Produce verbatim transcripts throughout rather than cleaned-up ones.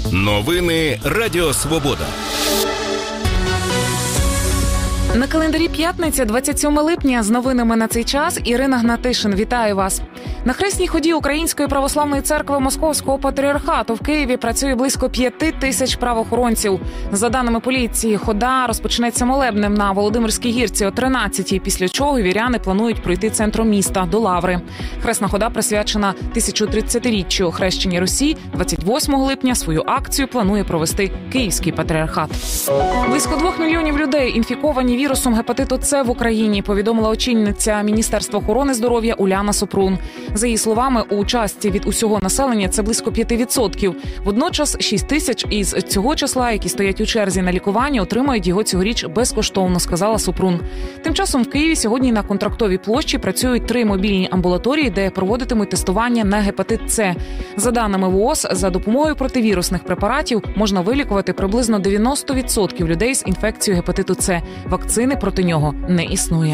Новини Радіо Свобода. На календарі п'ятниця, двадцять сьоме липня. З новинами на цей час Ірина Гнатишин. Вітаю вас. На хресній ході Української православної церкви Московського патріархату в Києві працює близько п'яти тисяч правоохоронців. За даними поліції, хода розпочнеться молебнем на Володимирській гірці о тринадцятій, після чого віряни планують пройти центром міста до Лаври. Хресна хода присвячена тисяча тридцятиріччю хрещення Русі. двадцять восьмого липня свою акцію планує провести Київський патріархат. Близько двох мільйонів людей інфіковані вірусом гепатиту С в Україні, повідомила очільниця Міністерства охорони здоров'я Уляна Супрун. За її словами, у частці від усього населення це близько п'ять відсотків. Водночас шість тисяч із цього числа, які стоять у черзі на лікування, отримають його цьогоріч безкоштовно, сказала Супрун. Тим часом в Києві сьогодні на Контрактовій площі працюють три мобільні амбулаторії, де проводитимуть тестування на гепатит С. За даними ВООЗ, за допомогою противірусних препаратів можна вилікувати приблизно дев'яносто відсотків людей з інфекцією гепатиту С. Вакцини проти нього не існує.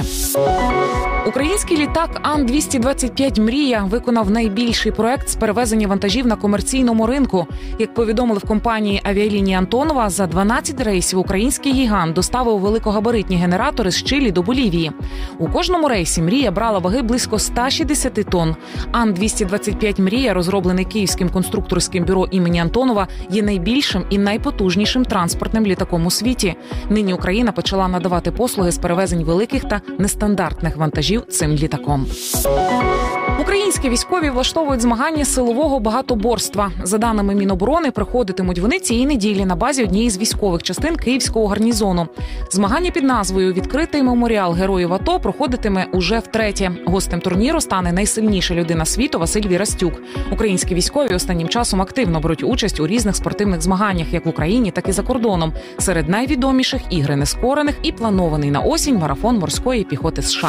Український літак Ан двісті двадцять п'ять «Мрія» виконав найбільший проект з перевезення вантажів на комерційному ринку. Як повідомили в компанії авіалінії Антонова, за дванадцять рейсів український гігант доставив великогабаритні генератори з Чилі до Болівії. У кожному рейсі «Мрія» брала ваги близько ста шістдесят тонн. Ан двісті двадцять п'ять «Мрія», розроблений Київським конструкторським бюро імені Антонова, є найбільшим і найпотужнішим транспортним літаком у світі. Нині Україна почала надавати послуги з перевезень великих та нестандартних вантажів цим літаком. Українські військові влаштовують змагання силового багатоборства. За даними Міноборони, проходитимуть вони цієї неділі на базі однієї з військових частин Київського гарнізону. Змагання під назвою «Відкритий меморіал героїв АТО» проходитиме уже втретє. Гостем турніру стане найсильніша людина світу Василь Вірастюк. Українські військові останнім часом активно беруть участь у різних спортивних змаганнях, як в Україні, так і за кордоном. Серед найвідоміших – ігри нескорених і планований на осінь марафон морської піхоти США.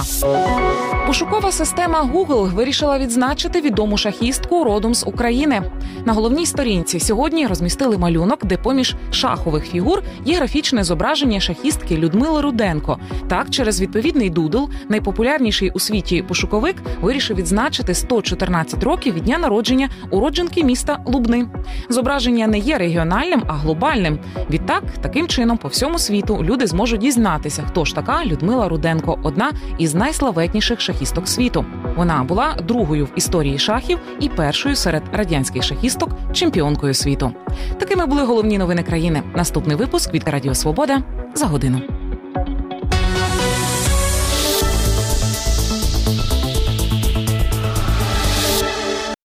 Пошукова система Google вирішила відзначити відому шахістку родом з України. На головній сторінці сьогодні розмістили малюнок, де поміж шахових фігур є графічне зображення шахістки Людмили Руденко. Так, через відповідний дудл найпопулярніший у світі пошуковик вирішив відзначити сто чотирнадцять років від дня народження уродженки міста Лубни. Зображення не є регіональним, а глобальним. Відтак, таким чином по всьому світу люди зможуть дізнатися, хто ж така Людмила Руденко, одна із найславетніших шахісток світу. Вона була другою в історії шахів і першою серед радянських шахісток чемпіонкою світу. Такими були головні новини країни. Наступний випуск від Радіо Свобода за годину.